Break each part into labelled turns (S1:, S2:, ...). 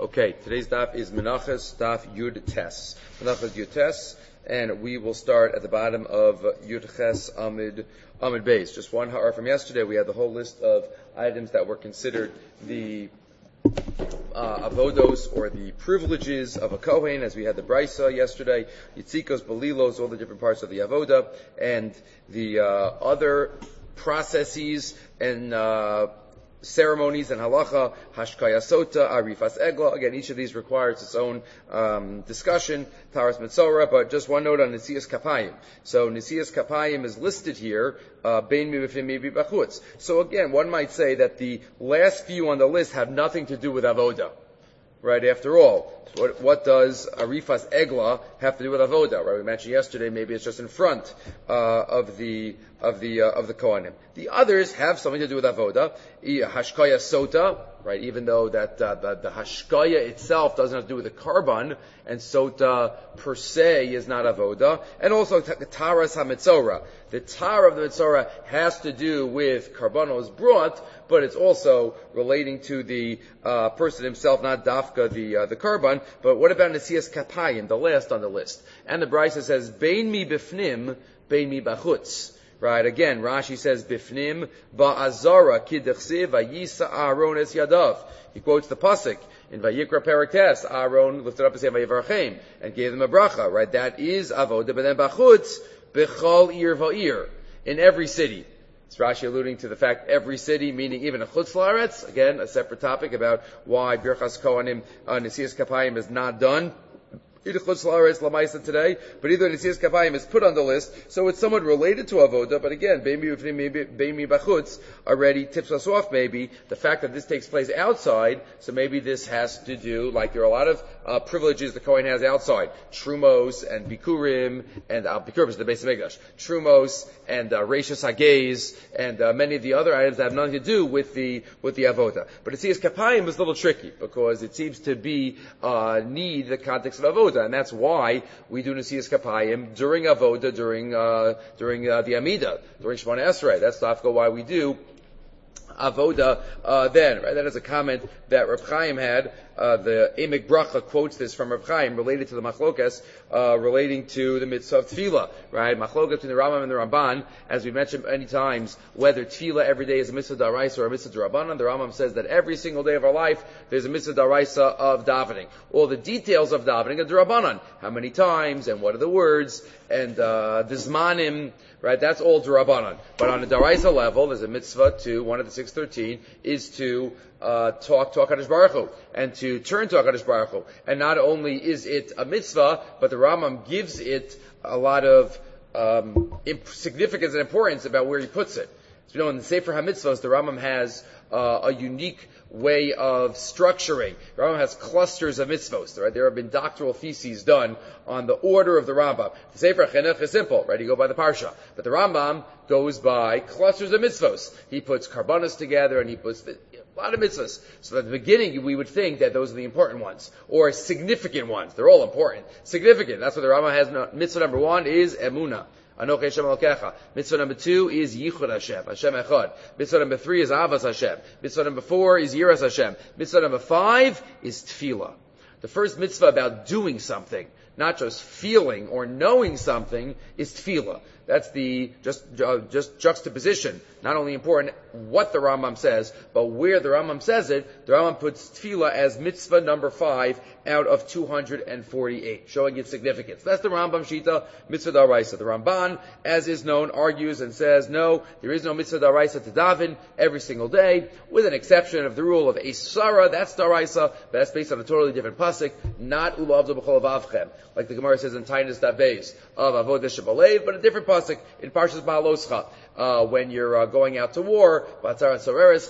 S1: Okay, today's daf is Menachos daf Yud Tes. Menachos Yud Tes, and we will start at the bottom of Yud Ches Amid Beis. Just one ha'ar from yesterday, we had the whole list of items that were considered the avodos, or the privileges of a Kohen, as we had the Brisa yesterday, Yitzikos, Balilos, all the different parts of the avoda, and the other processes and ceremonies and halacha, hashkaya sota, arifas egla. Again, each of these requires its own discussion, taras mitzora, but just one note on Nesias Kapayim. So Nesias Kapayim is listed here, bein mi b'fnim mi b'chutz. So again, one might say that the last few on the list have nothing to do with avoda. Right, after all, what does arifas egla have to do with avoda? Right, we mentioned yesterday, maybe it's just in front of the kohanim. The others have something to do with avoda. Hashkaya sota, right? Even though that the hashkaya itself doesn't have to do with the carbon, and sota per se is not avoda. And also taras hamitzora. The tar of the mitzora has to do with karbanos brought, but it's also relating to the person himself, not dafka the carbon. But what about Nesias Kapayim, the last on the list? And the Brisa says, Bein mi bifnim, bein mi bachutz. Right, again, Rashi says, Bifnim ba'azara kidechsiv vayisa Aaron es yadav. He quotes the pasuk in Vayikra Perek Tes, Aaron lifted up his hand vayivarachem and gave them a bracha. Right, that is avoda, but then bachutz bechol ir va'ir, in every city. It's Rashi alluding to the fact every city, meaning even a chutz la'aretz. Again, a separate topic about why Birchas Kohanim Nesias Kapayim is not done today, but either Nesias Kapayim is put on the list, so it's somewhat related to avoda, but again, Bein mi bachutz already tips us off maybe the fact that this takes place outside, so maybe this has to do, like there are a lot of privileges the Kohen has outside, Trumos and Bikurim, and Bikurim is the base of Mikdash, Trumos and Reishas Hagez, and many of the other items that have nothing to do with the avoda. But Nesias Kapayim is a little tricky, because it seems to be need the context of avoda. And that's why we do Nesias Kapayim during avoda, during the Amida, during Shemona Esrei. That's why we do avoda then. Right? That is a comment that Reb Chaim had. The Emek Bracha quotes this from Reb Chaim related to the machlokas, relating to the mitzvah of tefillah. Right? Machlokas between the Rambam and the Ramban, as we mentioned many times, whether tefillah every day is a mitzvah daraisa or a mitzvah d'Rabbanan. The Rambam says that every single day of our life there's a mitzvah daraisa of davening. All the details of davening are d'Rabbanan. How many times and what are the words and the zmanim. Right, that's all d'Rabbanan. But on a daraisa level, there's a mitzvah to, one of the 613, is to talk to HaKadosh Baruch Hu, and to turn to HaKadosh Baruch Hu. And not only is it a mitzvah, but the Rambam gives it a lot of significance and importance about where he puts it. So, in the Sefer HaMitzvahs, the Rambam has a unique way of structuring. The Rambam has clusters of mitzvos. Right? There have been doctoral theses done on the order of the Rambam. The Sefer Chinuch is simple, right? You go by the parsha. But the Rambam goes by clusters of mitzvos. He puts karbanos together, and he puts a lot of mitzvahs. So at the beginning, we would think that those are the important ones, or significant ones. They're all important. Significant. That's what the Rambam has. Mitzvah number 1 is emunah. Anochi Hashem Elokecha. Mitzvah number 2 is Yichud Hashem, Hashem Echad. Mitzvah number 3 is Avas Hashem. Mitzvah number 4 is Yiras Hashem. Mitzvah number 5 is Tefillah. The first mitzvah about doing something, not just feeling or knowing something, is Tefillah. That's the just juxtaposition. Not only important what the Rambam says, but where the Rambam says it. The Rambam puts tefillah as mitzvah number 5 out of 248, showing its significance. That's the Rambam Shita, mitzvah daraisa. The Ramban, as is known, argues and says, no, there is no mitzvah daraisa to daven every single day, with an exception of the rule of Esara, that's daraisa, but that's based on a totally different pasuk, not ulavdu b'chol avavchem, like the Gemara says in Tainis Dabeis, of avodah shebalev, but a different pasuk in Parshas Ba'aloscha. When you're going out to war, based on that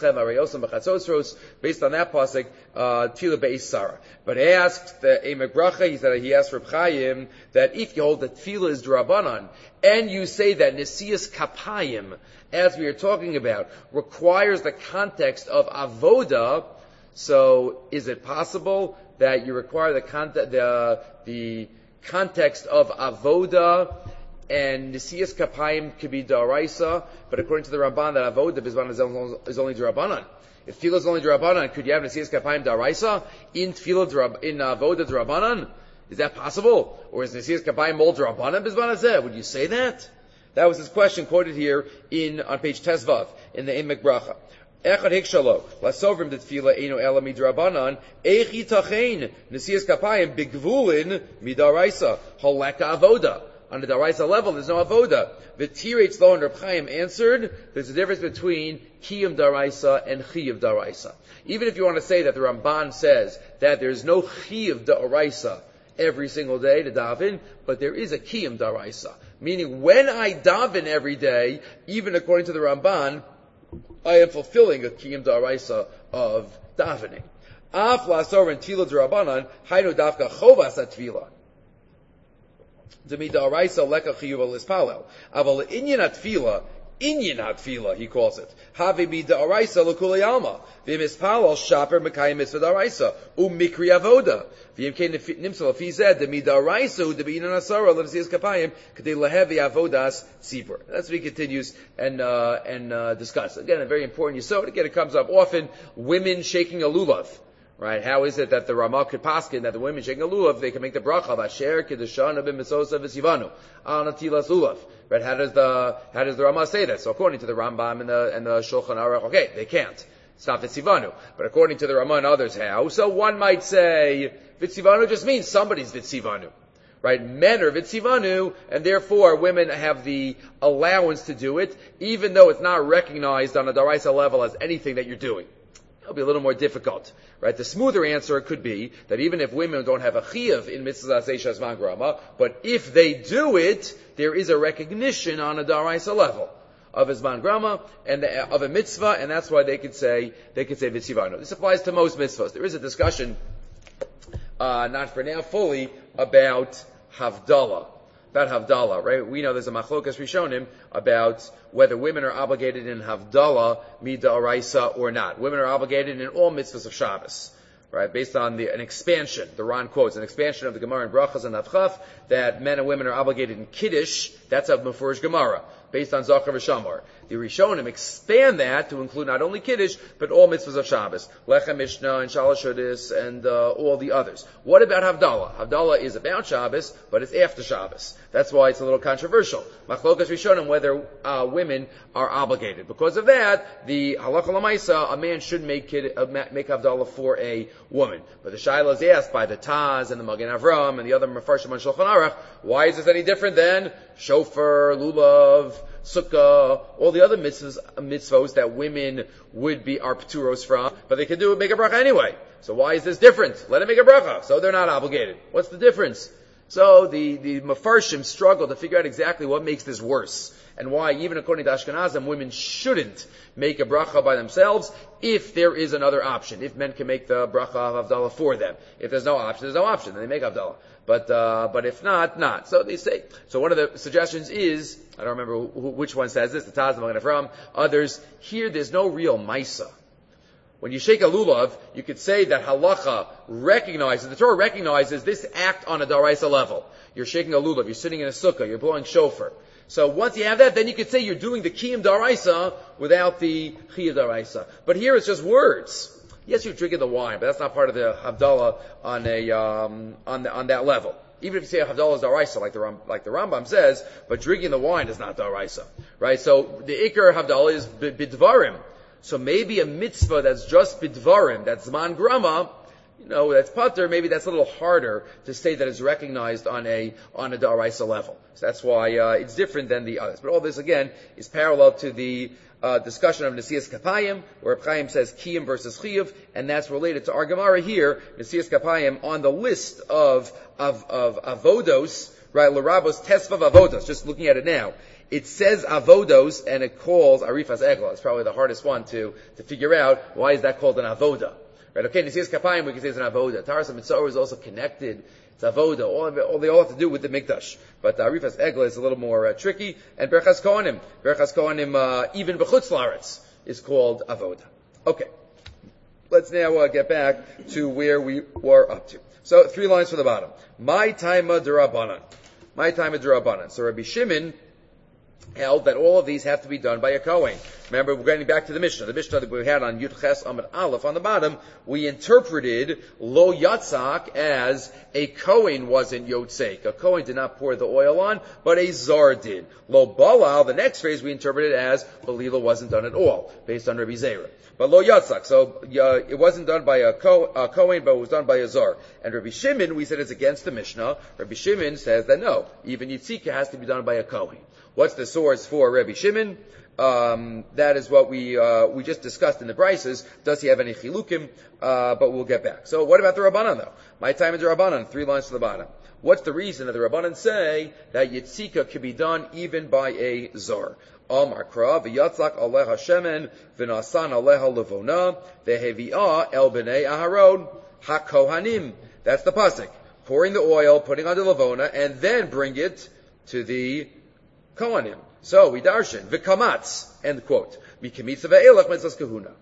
S1: pasuk, tefillah be'isara. But he asked the Emek Bracha, he asked Reb Chaim that if you hold that tefillah is d'Rabbanan, and you say that Nesias Kapayim, as we are talking about, requires the context of avoda, so is it possible that you require the context of avoda and Nesias Kapayim could be Daraisa, but according to the Ramban, that Avoda Bizman is only Darabanan. If Tefillah is only Darabanan, could you have Nesias Kapayim Daraisa in Tefillah in Avoda Darabanan? Is that possible? Or is Nesias Kapayim all Darabanan Bizman Hazeh? Would you say that? That was his question quoted here on page Tezvav in the Emek Bracha. Echad hikshalo lasovrim detfila eino ela midrabanan echi tachein nesias kapayim bigvulin midaraisa haleka avoda. On the daraisa level, there's no avoda. The Tirei Tzlo and Reb Chaim answered, there's a difference between kiyum daraisa and chiyuv daraisa. Even if you want to say that the Ramban says that there's no chiyuv daraisa every single day to daven, but there is a kiyum daraisa, meaning when I daven every day, even according to the Ramban, I am fulfilling a kiyum daraisa of davening. Af la'asor and tefillah d'Rabbanan haynu dafka chovas atfila. Demi daraisa leka chiyuv lispalel. Aval inyan atfila, he calls it. Have mi daraisa l'kulei alma. V'mispalel shaper mekayim mitzvah daraisa. Mikri avoda. V'yimkein nimsal afi zed demi daraisa hu demi inan asara l'v'ziyas kapayim k'dei lehevi avodas tzibur. That's what he continues and discuss. Again, a very important yesod. Again, it comes up often. Women shaking a lulav. Right? How is it that the Ramah could paskin that the women shaking a lulav, they can make the bracha of Asher Kedushana b'Misosa v'Sivanu on Atilas lulav? Right? How does the Ramah say that? So according to the Rambam and the Shulchan Aruch, okay, they can't. It's not V'Sivanu. But according to the Ramah and others, how? So one might say V'Sivanu just means somebody's V'Sivanu. Right? Men are V'Sivanu, and therefore women have the allowance to do it, even though it's not recognized on a Daraisa level as anything that you're doing. It'll be a little more difficult, right? The smoother answer could be that even if women don't have a chiyuv in mitzvah aseh zman grama, but if they do it, there is a recognition on a daraisa level of a zman grama and of a mitzvah, and that's why they could say v'tzivanu. This applies to most mitzvahs. There is a discussion, not for now fully, about Havdalah. About Havdalah, right? We know there's a machlokas rishonim about whether women are obligated in Havdalah mid'oraisa or not. Women are obligated in all mitzvahs of Shabbos, right? Based on an expansion. The Ran quotes an expansion of the Gemara in Brachas and Avchaf that men and women are obligated in Kiddush. That's of Mefurish Gemara, based on Zachar v'Shamar. The Rishonim expand that to include not only Kiddush, but all mitzvahs of Shabbos. Lechem Mishnah and Shalosh Hodis and all the others. What about Havdalah? Havdalah is about Shabbos, but it's after Shabbos. That's why it's a little controversial. Machlokas Rishonim, whether women are obligated. Because of that, the Halacha L'maisa, a man should make Havdalah for a woman. But the Shaila is asked by the Taz and the Magen Avram and the other Mefarshim on Shulchan Aruch, why is this any different than Shofar, Lulav, Sukkah, all the other mitzvos that women are pturos from, but they can make a bracha anyway. So why is this different? Let them make a bracha. So they're not obligated. What's the difference? So the Mefarshim struggle to figure out exactly what makes this worse, and why, even according to Ashkenazim, women shouldn't make a bracha by themselves if there is another option. If men can make the bracha of Havdalah for them. If there's no option, there's no option. Then they make Havdalah. But if not, not. So they say. So one of the suggestions is, I don't remember which one says this, the Taz, the Magen Avram, others, here there's no real Maisa. When you shake a lulav, you could say that halacha recognizes, the Torah recognizes this act on a daraisa level. You're shaking a lulav, you're sitting in a sukkah, you're blowing shofar. So once you have that, then you could say you're doing the kiyum daraisa without the chiyuv daraisa. But here it's just words. Yes, you're drinking the wine, but that's not part of the Havdalah on that level. Even if you say Havdalah is daraisa, like the Rambam says, but drinking the wine is not daraisa, right? So the ikar Havdalah is bidvarim. So maybe a mitzvah that's just bidvarim, that's zman grama, that's pater, maybe that's a little harder to say that it's recognized on a daraisa level. So that's why it's different than the others. But all this again is parallel to the discussion of Nesias Kapayim, where Chaim says Kiyum versus Chiyuv, and that's related to our Gemara here, Nesias Kapayim, on the list of avodos, right? L'rabos tesvav avodos. Just looking at it now, it says avodos and it calls arifas egla. It's probably the hardest one to figure out. Why is that called an avoda? Right? Okay, Nesias Kapayim we can say it's an avoda. Taras HaMitzvah is also connected. It's avoda. They all have to do with the mikdash. But arifas egla is a little more tricky. And berachas kohanim, even b'chutz la'aretz is called avoda. Okay, let's now get back to where we were up to. So 3 lines from the bottom. My taima d'Rabbanan. My time is Rabbanan. So Rabbi Shimon held that all of these have to be done by a Kohen. Remember, we're getting back to the Mishnah. The Mishnah that we had on Yud Ches Amud Aleph on the bottom, we interpreted Lo Yatzak as a Kohen wasn't Yotzek. A Kohen did not pour the oil on, but a Zar did. Lo Balal, the next phrase we interpreted as Balila wasn't done at all, based on Rabbi Zera. But Lo Yatzak, so it wasn't done by a Kohen, but it was done by a Zar. And Rabbi Shimon, we said it's against the Mishnah. Rabbi Shimon says that no, even Yitzika has to be done by a Kohen. What's the source for Rabbi Shimon? That is what we just discussed in the Brises. Does he have any chilukim? But we'll get back. So what about the Rabbanan though? My time is the Rabbanan, 3 lines to the bottom. What's the reason that the Rabbanan say that Yitzika can be done even by a Zar? Amar Kra, v'yatzak aleha shemen, v'nasan aleha levona, v'hevi'ah el b'nei Aharon, ha-kohanim. That's the pasuk. Pouring the oil, putting on the levona, and then bring it to the Kohanim. So we darshan v'kamatz, end quote. Mikamitza ve'elach mitzvahs kahuna.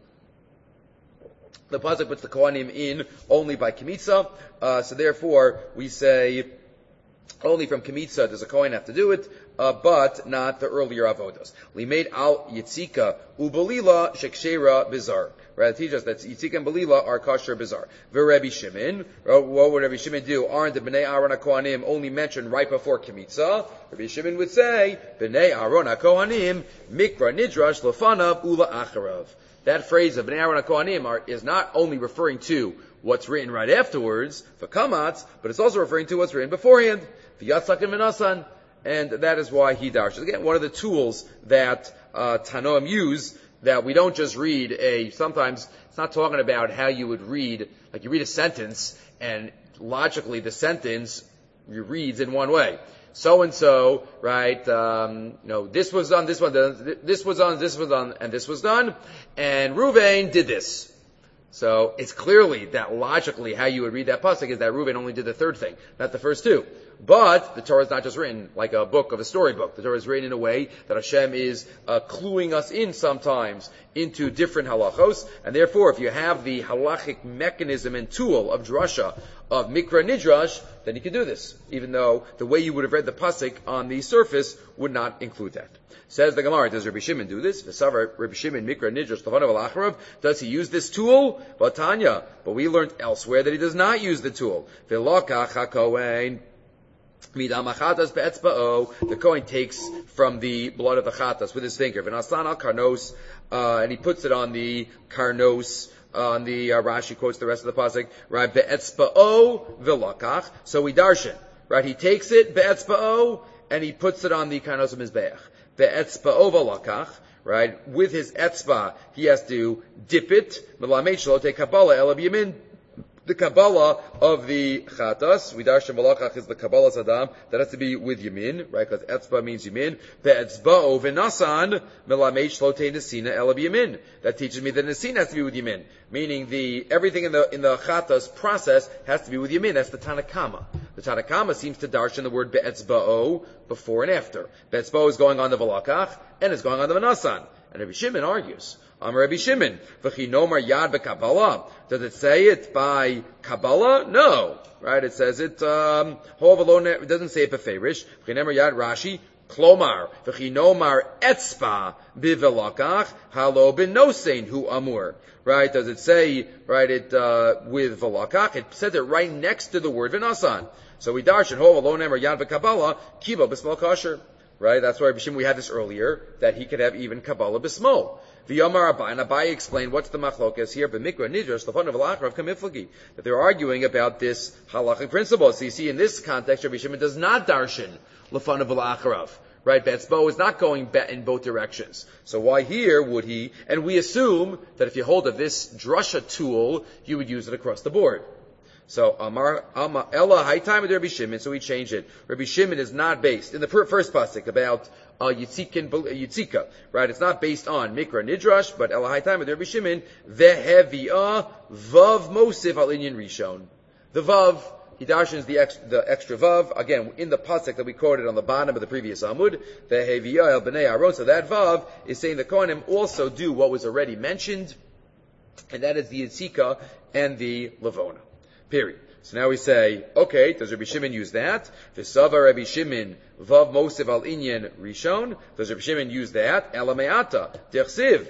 S1: The pasuk puts the Kohanim in only by kamitza, so therefore we say only from kamitza does a Kohen have to do it, but not the earlier avodas. Limeid al yitzika ubalila shekshera bizar. Right, teach us that Yitzika and Balila are kosher bizarre. Rabbi Shimon, what would Rabbi Shimon do? Aren't the Bnei Aaron HaKohanim only mentioned right before Kemitza? Rabbi Shimon would say, Bnei Aaron HaKohanim, Mikra Nidrash Lefanav Ula Acharav. That phrase of Bnei Aaron HaKohanim is not only referring to what's written right afterwards, for Kamatz, but it's also referring to what's written beforehand, for Yatzak and Menasan. And that is why he darshes. Again, one of the tools that Tanoim use, that we don't just read sometimes it's not talking about how you would read, like you read a sentence and logically the sentence reads in one way. So and so, right, this was done, this was done, this was done, this was done, and this was done, and Ruvain did this. So it's clearly that logically how you would read that pasuk is that Reuven only did the third thing, not the first two. But the Torah is not just written like a book of a storybook. The Torah is written in a way that Hashem is cluing us in sometimes into different halachos, and therefore if you have the halachic mechanism and tool of drasha, of mikra nidrash, then you can do this, even though the way you would have read the pasuk on the surface would not include that. Says the Gemara, does Rabbi Shimon do this? Rabbi Shimon mikra nidrash lefanav al-acharav. Does he use this tool? But Tanya, but we learned elsewhere that he does not use the tool. V'lokach hakohen. The Kohen takes from the blood of the chatas with his finger, v'nasan al karnos, and he puts it on the karnos. On the Rashi quotes the rest of the pasuk, right? Be'etzba'o v'lakach. So we darshan, right? He takes it be'etzba'o and he puts it on the karnos of mizbeach. Be'etzba'o v'lakach. Right? With his etzba, he has to dip it. Melamed shelo te kabbalah ela b'yamin. The Kabbalah of the Chatas, we darshan Malachach is the Kabbalah Sadam, that has to be with Yamin, right? Because Etzba means Yamin. Be'etzba'o v'nasan melamed shlo te nesina ela b'yamin. That teaches me that Nesina has to be with Yamin. Meaning everything in the Chatas process has to be with Yamin. That's the Tanakama. The Tanakama seems to darshan the word Be'etzba'o before and after. Be'etzba'o is going on the Valakach, and it's going on the V'nasan. And Rabbi Shimon argues. Rabbi Shimon, v'chinomar yad b'Kabbalah. Does it say it by Kabbalah? No. Right? It says it, it doesn't say it b'feirish. V'chinomar yad Rashi, klomar, v'chinomar etzpa b'velakach, halo b'nosein hu amur. Right? Does it say, right, with velakach? It says it right next to the word v'nasan. So we darshan, ho v'lo nemar yad b'Kabbalah, kibo b'smol kasher. Right? That's why Rabbi Shimon, we had this earlier, that he could have even Kabbalah b'smol. V'yomar Abai, and Abai explained what's the machlokas here, b'mikra nidrash l'fanav al-acharav kamiflagi, that they're arguing about this halachic principle. So you see, in this context, Rabbi Shimon does not darshan l'fanav al-acharav. Right? Be'etzbo is not going in both directions. So why here would he? And we assume that if you hold of this drasha tool, you would use it across the board. So Amar Ella Haytime with Rabbi Shimon, so we change it. Rabbi Shimon is not based in the first pasuk about Yitzika, right? It's not based on Mikra Nidrash, but Ella Haytime with Rabbi Shimon Vehevi'ah Vav Mosif Al Inyan Rishon. The Vav, he darshans the extra Vav again in the pasuk that we quoted on the bottom of the previous Amud. Vehevi'ah El Bnei Aaron. So that Vav is saying the Kohanim also do what was already mentioned, and that is the Yitzika and the Levona. Period. So now we say, okay, does Rabbi Shimon use that? V'sava Rabbi Shimon vav mosiv al inyan rishon. Does Rabbi Shimon use that? Ela me'ata dersiv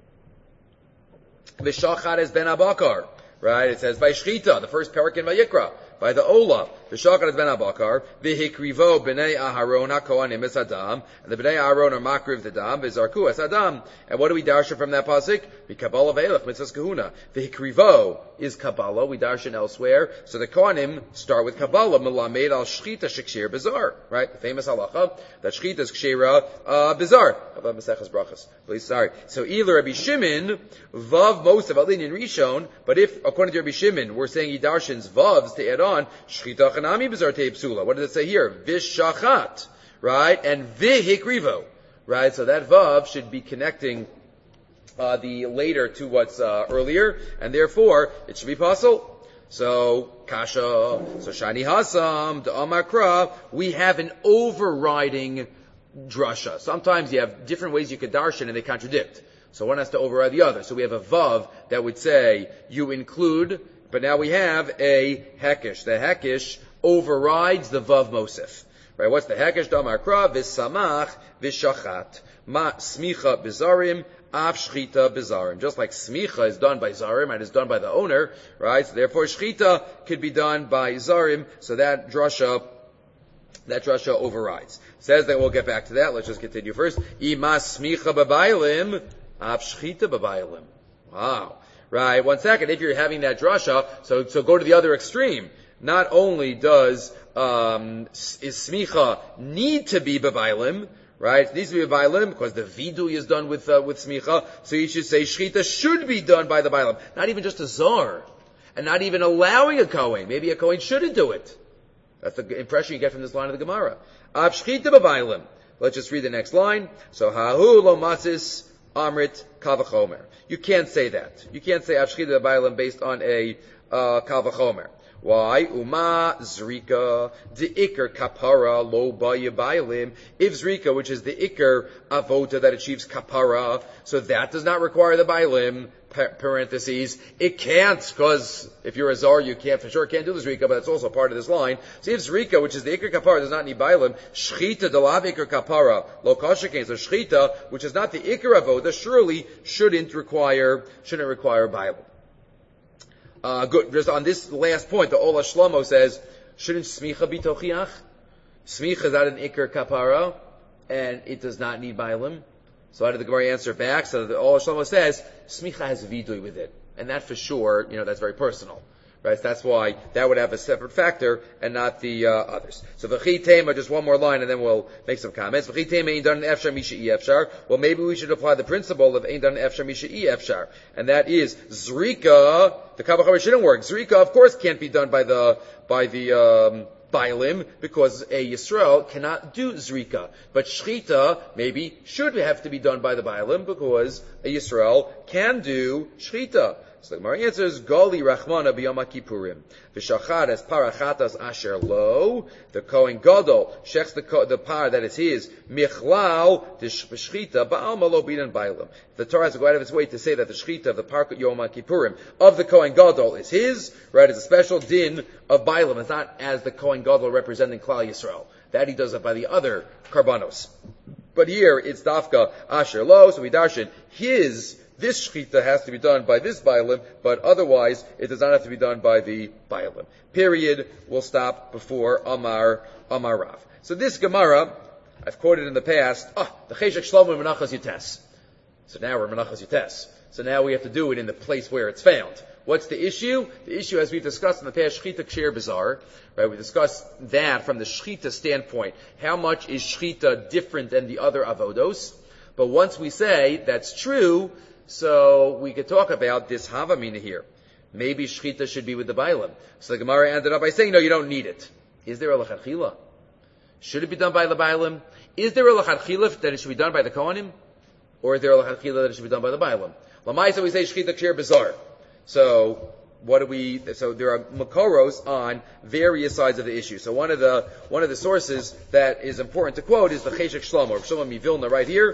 S1: v'shachar es ben abakar. Right? It says by shchita, the first parak in Vayikra, by the Ola, v'shachar es ben abakar, v'hikrivo b'nei Aharon hakohanim es adam, and the b'nei Aharon are makriv the dam, v'zarku es adam. And what do we darshan from that pasuk? V'kabbalah ve'elach mitzvahs kahuna. V'hikrivo is Kabbalah, we darshan elsewhere. So the kohanim start with Kabbalah, melamed al shchita shekshir bizar. Right? The famous halacha, that shchita is kshira bizar. About Masechas Brachas. Please, sorry. So either Rabbi Shimon, vav most of Alin Rishon, but if, according to Rabbi Shimon, we're saying Yidarshan's vavs to add on, shchita chanami bizar te psula. What does it say here? Vishachat. Right? And vihikrivo. Right? So that vav should be connecting the later to what's earlier, and therefore it should be possible. So kasha, so shani hasam, the amakra, we have an overriding drasha. Sometimes you have different ways you could darshan and they contradict. So one has to override the other. So we have a vav that would say you include, but now we have a hekish. The hekish overrides the vav mosif. Right? What's the hekish? Damakra v'samach v'shachat ma smicha bizarim av shchita bizarim. Just like smicha is done by zarim and is done by the owner, right? So therefore shchita could be done by zarim. So that drasha overrides. Says that we'll get back to that. Let's just continue first. Ima smicha b'baylim av shchita b'baylim. Wow. Right. 1 second. If you're having that drasha, so go to the other extreme. Not only does is smicha need to be b'baylim, right? It needs to be b'baylim because the vidui is done with smicha. So you should say shchita should be done by the baylim. Not even just a zar, and not even allowing a kohen. Maybe a kohen shouldn't do it. That's the impression you get from this line of the Gemara. Av shchita b'baylim. Let's just read the next line. So hahu lo masis amrit kavachomer. You can't say that. You can't say av shchita b'baylim based on a kavachomer. Why? Uma zrika the ikar kapara lo ba'yabaylim. If zrika, which is the ikar avota that achieves kapara, so that does not require the baylim. Parentheses. It can't, because if you're a zar, you can't do the zrika, but that's also part of this line. So if zrika, which is the ikar kapara, does not need baylim, shchita delav ikar kapara lo kashakein. So shchita, which is not the ikar avota, surely shouldn't require baylim. Good. Just on this last point, the Ola Shlomo says, shouldn't smicha be tochiach? Smicha is not an ikar kapara, and it does not need bailim. So how did the Gemara answer back? So the Ola Shlomo says, smicha has vidui with it. And that for sure, that's very personal. Right? So that's why that would have a separate factor and not the others. So v'chi tema, just one more line and then we'll make some comments. V'chi tema ein dan efshar misha'i efshar. Well, maybe we should apply the principle of ein dan efshar misha'i efshar. And that is zrika, the kavachomer shouldn't work. Zrika, of course, can't be done by the Bailim, because a Yisrael cannot do Zrika. But Shchita, maybe, should have to be done by the Bailim, because a Yisrael can do Shchita. So the Gemara answers, Gali Rachmana b'Yom Kippurim. V'shachar es parachatas asher lo. The Kohen Gadol shechs the par that is his. Michlal d'shchita ba'alma lo b'dan bailam. The Torah has to go out of its way to say that the shchita of the parkut Yom Kippurim of the Kohen Gadol is his. Right? It's a special din of bailam. It's not as the Kohen Gadol representing Klal Yisrael. That he does it by the other karbanos. But here it's dafka asher lo. So we darshan this shchita has to be done by this bailim, but otherwise it does not have to be done by the bailim. Period. We'll stop before Amar Rav. So this Gemara, I've quoted in the past, the Cheshek Shlomo Menachas Yutes. So now we're Menachas Yutes. So now we have to do it in the place where it's found. What's the issue? The issue, as we've discussed in the past, Shchita Kshir Bizar, right? We discussed that from the Shchita standpoint. How much is Shchita different than the other avodos? But once we say that's true, so we could talk about this Havamina here. Maybe Shchita should be with the Bailim. So the Gemara ended up by saying, no, you don't need it. Is there a Lachatchila? Should it be done by the Bailim? Is there a Lachatchila that it should be done by the Kohanim? Or is there a Lachatchila that it should be done by the Bailim? Lamaisa we say Shchita Kshir Bizar. So there are Makoros on various sides of the issue. So one of the sources that is important to quote is the Cheshek Shlomo, Shlomo Mivilna right here.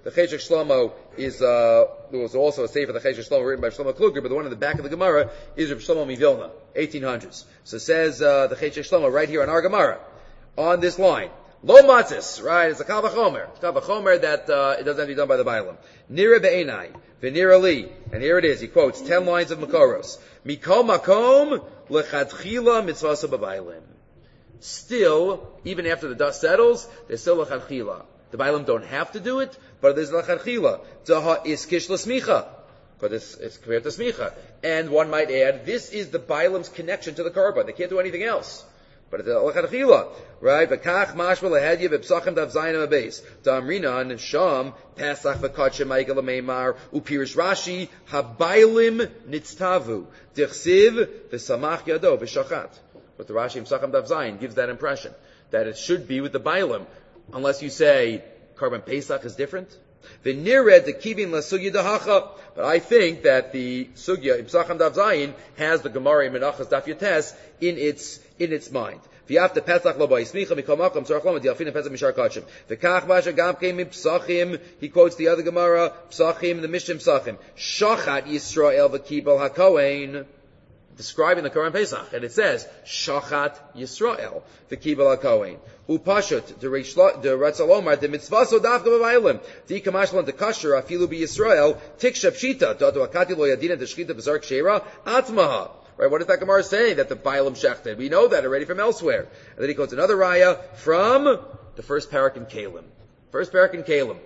S1: The Cheshek Shlomo is, there was also a sefer, the Cheshek Shlomo, written by Shlomo Kluger, but the one in the back of the Gemara is Reb Shlomo Mivilna, 1800s. So says, the Cheshek Shlomo right here on our Gemara, on this line. Lo matzis, right? It's a kal v'chomer. It's a kal v'chomer that, it doesn't have to be done by the Bailam. Nira be'enai, v'nira li. And here it is. He quotes 10 lines of Makoros. Mikol makom, lechatchila mitzvasa b'Bailim. Still, even after the dust settles, there's still lechatchila. The Bailam don't have to do it, but there's lechatchila. Zaha iskish l'smicha. Because it's compared to smicha. And one might add, this is the Bailam's connection to the korban. They can't do anything else. But it's lechatchila, right? V'kach mashma lehedya v'psachim dav zayin abeis. Ta'amrinan sham pasach v'katche ma'igel meimar upirish Rashi habaylim nitztavu dichsiv v'samach yado v'shachat. But the Rashi in Psachim dav zayin gives that impression that it should be with the Bailim, unless you say korban pesach is different. V'nired the kivin lasugya dahacha. But I think that the sugya in Psachim dav zayin has the Gemara in Menachos daf Yotes in its mind. V'yafta pesach lo ba'ismicha mikol makom tzarach lomad yalfin pesach mishar kachim. V'kach basha gam keim psachim. He quotes the other Gemara psachim, the Mishnah psachim. Shachat Yisrael v'kibel hakohen. Describing the Korban Pesach, and it says Shachat Yisrael v'kibel hakohen. Upashut the Ratzalomar the mitzvaso dafka b'Bailim the kamashlan the kasher afilu b'Yisrael tiksha pshita dadu akati lo yadina the shchita b'zar kshera atmaha. Right? What is that Gemara saying that the Bailim shechted? We know that already from elsewhere. And then he quotes another raya from the first parak in Kalim. First parak in Kalim.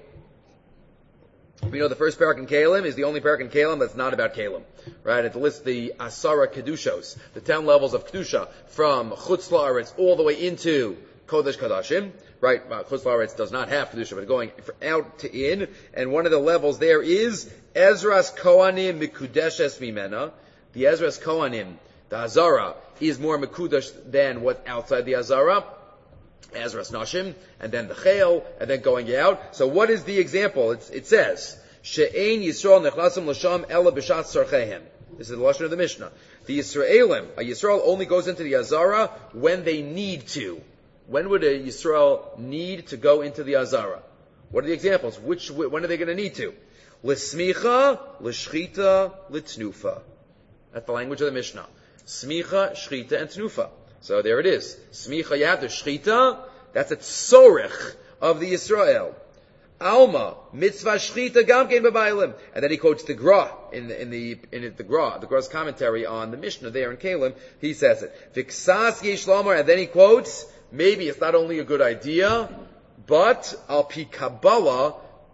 S1: We know the first parak in Kalim is the only parak in Kalim that's not about Kalim. Right? It lists the Asara Kedushos, the 10 levels of Kedusha, from Chutz La'aretz all the way into Kodesh Kadashim. Right? Chutz La'aretz does not have Kedusha, but going out to in. And one of the levels there is Ezras Kohanim Mikudeshes Mimena. The Ezras Kohanim, the Hazara, is more Mekudesh than what's outside the Hazara. Ezras Nashim, and then the Chayil, and then going out. So what is the example? It says, She'ein Yisrael nechlasim l'sham ela b'shat sarchehem. This is the lashon of the Mishnah. The Yisraelim, a Yisrael only goes into the Azara when they need to. When would a Yisrael need to go into the Azara? What are the examples? When are they going to need to? L'smicha, l'shchita, l'tnufa. That's the language of the Mishnah. Smicha, shchita, and tnufa. So there it is. Smicha, you have the shchita. That's a tzorech of the Yisrael. Alma, mitzvah shchita gamkein b'Bailim. And then he quotes the Gra in the Gra's commentary on the Mishnah there in Kalim. He says it. V'ksas yesh lomar, and then he quotes, maybe it's not only a good idea, but al pi Kabbalah,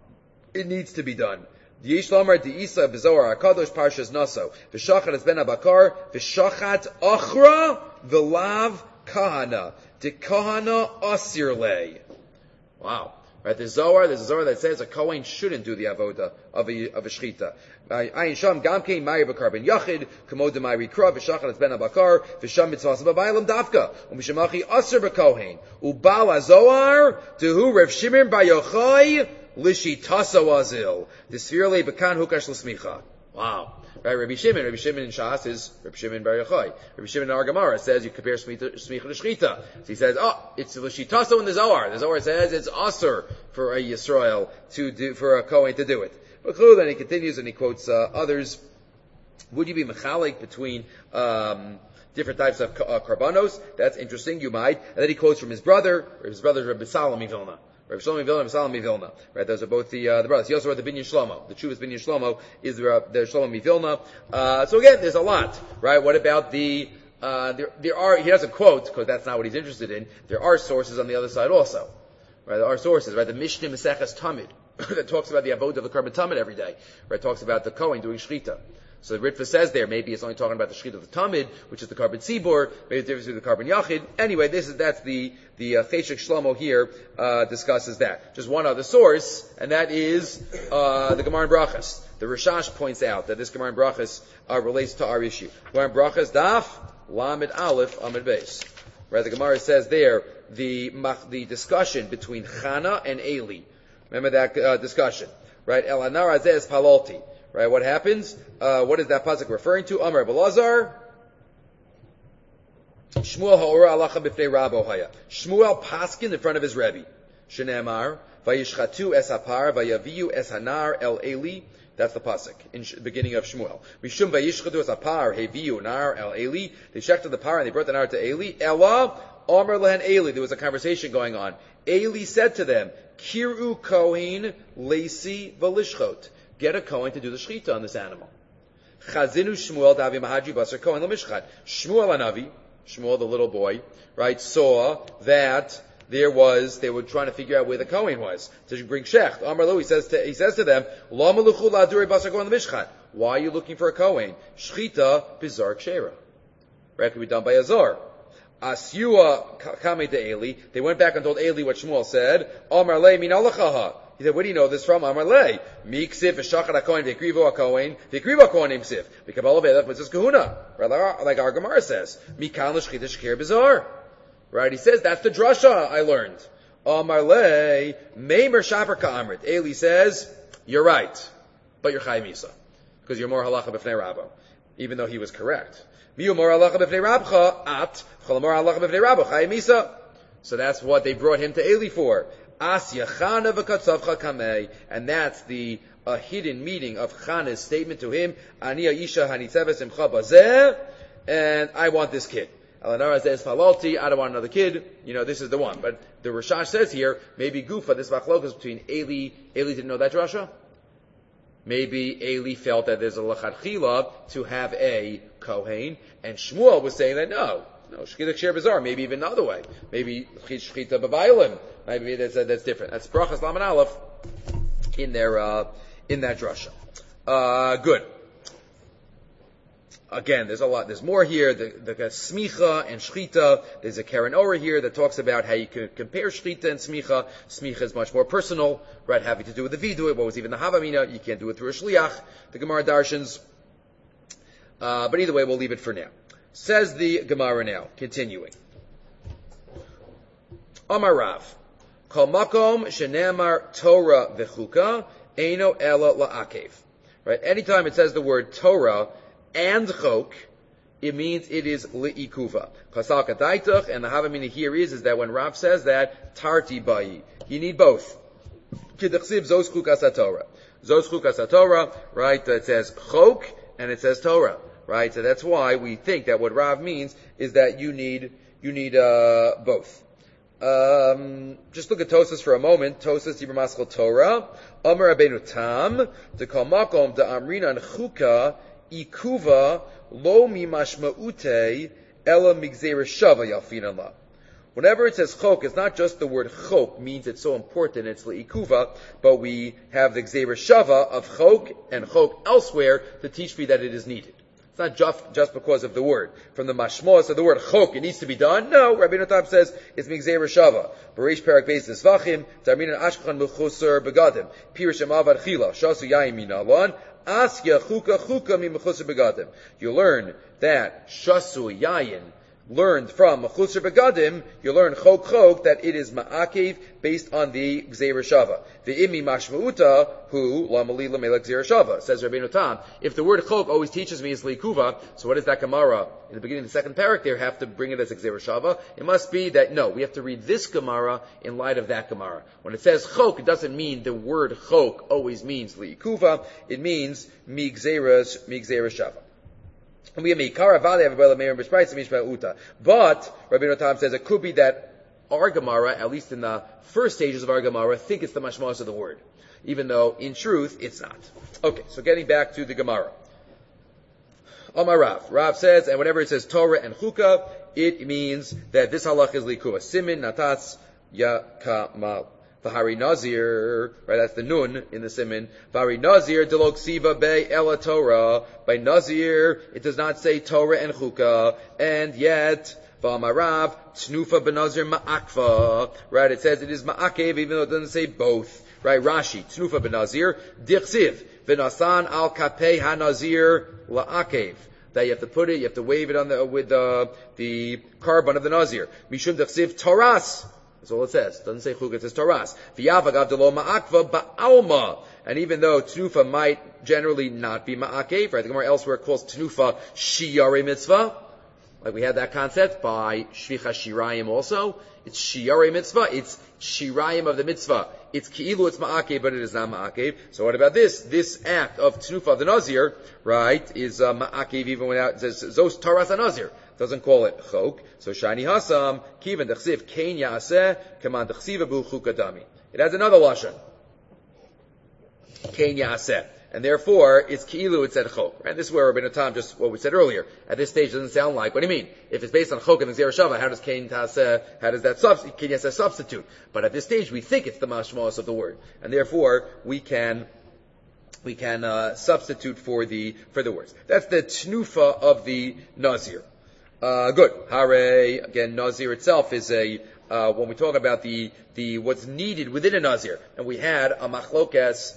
S1: it needs to be done. Yesh lomar di'isa b'zohar hakadosh parshas naso. V'shachat es ben abakar, v'shachat achra v'lav kahana. De kahana asir lei. Wow. Right, there's a Zohar that says a Kohen shouldn't do the avoda of a shchita. Ayin sham gamkein ma'ir b'kar ben yachid, kamo de ma'ir ikra, v'shachat es ben abakar, v'sham mitzvah b'Bailim dafka, u'mishamachi asir b'kohen, u'bal ha-Zohar, tehu Rav Shimon bar Yochai, lishitaso azil, desfirle b'kan hukash l'smicha. Wow. Right, Rabbi Shimon in Shas is Rabbi Shimon bar Yochai. Rabbi Shimon in our Gemara says you compare smicha to shchita. So he says, it's l'shitaso in the Zohar. The Zohar says it's asur for a Yisrael to do, for a Kohen to do it. But then he continues and he quotes others. Would you be mechalik between different types of karbanos? That's interesting. You might. And then he quotes from his brother Rabbi Salom Vilna. Rabbi Shlomo Vilna, Rabbi Salom Vilna. Right, those are both the brothers. He also wrote the Binyan Shlomo. The Chuvas Binyan Shlomo is the Shlomo Vilna. So again, there's a lot. Right? What about the there are, he doesn't quote because that's not what he's interested in. There are sources on the other side also. Right? There are sources. Right? The Mishnah Maseches Tamid that talks about the avodah of the Korban Tamid every day. Right? Talks about the Kohen doing shchita. So the Ritva says there, maybe it's only talking about the shchita of the Tamid, which is the Korban Tzibur, maybe the difference between the Korban Yachid. Anyway, that's the Cheshek Shlomo here, discusses that. Just one other source, and that is, the Gemara in Brachas. The Rishash points out that this Gemara in Brachas, relates to our issue. Gemara in Brachas, Daf, Lamed Aleph, Amid Beis. Right, the Gemara says there, the discussion between Chana and Eli. Remember that, discussion. Right, El Anar Azez Palolti. Right, what happens? What is that pasuk referring to? Amar Belazar. Shmuel ha'ora alacha b'fnei Rabo haya. Shmuel paskin in front of his Rebbe. Shenemar Vayishchatu es hapar, vayaviu es hanar el Eli. That's the pasuk in the beginning of Shmuel. Mishum vayishchatu es hapar, heviu nar el Eli. They shechted the par and they brought the nar to Eli. Ella, Omer lehen Eli. There was a conversation going on. Eli said to them, Kiru kohen lesi valishchot. Get a kohen to do the shechita on this animal. Chazinu Shmuel davi mahadri basar kohen l'mishchat. Shmuel anavi, Shmuel the little boy, right, saw that they were trying to figure out where the Kohen was to bring Shecht. Amar lo, he says to them, Lo maluchu la'aduri basar kohen l'mishchat. Why are you looking for a Kohen? Shechita bizar kshera. Right, could be done by a zar. Asyua kame to Eli. They went back and told Eli what Shmuel said. Amar le min alachaha. He said, where do you know this from? Amar le. Mi ksiv v'shachat ha-kohen v'ekrivo ha-kohen v'ekrivo ha-kohen ksiv. V'kabal v'elech mitzvahs kahuna. Like our Gemara says. Mikan l'shchita shkir bizar. Right? He says, that's the drasha I learned. Amar le. Meimer shaper ka'amrit. Eli says, you're right. But you're chay misa. Because you're more halacha b'fnei rabba. Even though he was correct. So that's what they brought him to Eli for. And that's the hidden meaning of Chana's statement to him. And I want this kid. Elanara says, Falalti, I don't want another kid. This is the one. But the Rashash says here, maybe Gufa, this machlokas between Eli didn't know that Rasha? Maybe Eli felt that there's a lachatchila to have a kohen, and Shmuel was saying that no, shchita k'sher bizar, maybe even the other way. Maybe shchita b'baylim. Maybe that's different. That's brachas laman aleph in that drasha. Good. Again, there's a lot. There's more here. The smicha and shchita. There's a Karen Ora here that talks about how you can compare shchita and smicha. Smicha is much more personal, right? Having to do with the vidu. What was even the havamina? You can't do it through a shliach. The Gemara darshans. But either way, we'll leave it for now. Says the Gemara now, continuing. Amar Rav, Kol makom shenemar Torah v'chuka eino ela la'akev. Right? Anytime it says the word Torah and chok, it means it is li'ikuva. Chasal kataitach, and the havamina here is that when Rav says that, tarti bayi. You need both. K'dechsiv zos chukas haTorah. Zos chukas haTorah, right? It says chok, and it says Torah. Right? So that's why we think that what Rav means is that you need both. Just look at Tosas for a moment. Tosas Dibur Maskal Torah. Amar Rabbeinu Tam. Dekal makom da amrinan chuka ikuva lo mimashmaute ela migzera shava yalfinan la. Whenever it says chok, it's not just the word chok means it's so important, it's le'ikuva, but we have the gzera shava of chok and chok elsewhere to teach me that it is needed. It's not just because of the word. From the mashmos of the word chok, it needs to be done. No, Rabbeinu Tam says it's migzera shava. Barish parak beis zvachim, tarminan ashkachan mechuser begadim, pirish avad chila, shasu yayin minalan, asya chuka mi mechuser begadim. You learn that shasu yayin learned from Mechusar Begadim, you learn chok that it is ma'akev based on the Gzeira Shava. The imi mashmauta hu lamali lamela Gzeira Shava, says Rabbeinu Tam. If the word chok always teaches me is likuva, so what is that Gemara? In the beginning of the second parak there have to bring it as a Gzeira Shava. It must be that, no, we have to read this Gemara in light of that Gemara. When it says chok, it doesn't mean the word chok always means likuva, it means mi Gzeira Shava. But Rabbeinu Tam says it could be that our Gemara, at least in the first stages of our Gemara, think it's the mashmas of the word, even though in truth it's not. Okay, so getting back to the Gemara. Amar Rav. Rav says, and whenever it says Torah and Chuka, it means that this halach is likuva. Simin natats yakamal. V'hari Nazir, right, that's the nun in the simin. V'hari Nazir delok siva be ela Torah. By Nazir, it does not say Torah and Chuka, and yet, v'amarav, tnufa benazir ma'akva, right, it says it is ma'akev, even though it doesn't say both. Right, Rashi, tnufa benazir, dichsiv, v'nasan al kapei ha-nazir la'akev. That you have to put it, you have to wave it on with the carbon of the Nazir. Mishum dichsiv Toras. That's all it says. It doesn't say chuk, it says Toras. And even though Tnufa might generally not be ma'akev, right? The Gemara elsewhere calls Tnufa shiyare mitzvah. like we had that concept by Shvicha Shirayim also. It's Shiarei mitzvah, it's Shirayim of the mitzvah. It's Ki'ilu, it's Ma'akev, but it is not Ma'akev. So what about this? This act of Tnufa of the Nazir, right, is Ma'akev even without, it says Zos Taras HaNazir. Doesn't call it Chok. So Shani Hasam, Kivan Dechsiv, Kain Yaseh, Kaman Dechsiv Abu Chukadami. It has another Lashon. Kain Yaseh. And therefore, it's Ki'ilu, it's at Chok. And this is where Rabbeinu Tam, just what we said earlier, at this stage doesn't sound like, what do you mean? If it's based on Chok and the Zera Shava, how does Kain Taseh, how does that Kain Yaseh substitute? But at this stage, we think it's the mashmos of the word. And therefore, we can substitute for the words. That's the Tnufa of the Nazir. Good. Hare, again, Nazir itself is when we talk about the what's needed within a Nazir. And we had a machlokas,